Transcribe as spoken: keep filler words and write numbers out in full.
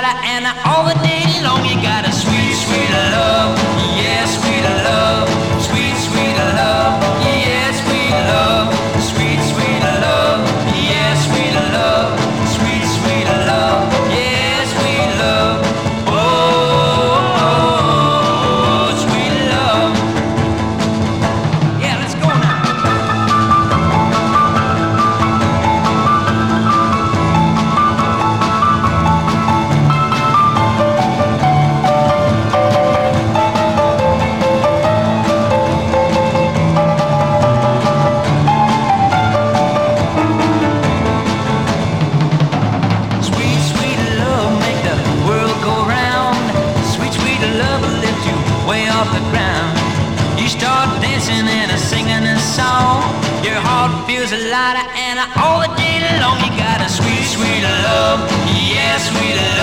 lighter, and all the day long you got a sweet, sweet love. Yeah, sweet love. Sweet, sweet love. Yeah, sweet love. Sweet, sweet love. Yeah, sweet love. Sweet, sweet love. Yeah, sweet love. Oh, oh, oh, sweet love. Yeah, let's go now. Sweet, sweet love make the world go round. Sweet, sweet love will lift you way off the ground. You start dancing and singing a song. Your heart feels lighter, and all the day long you got a sweet, sweet love. Yeah, sweet love.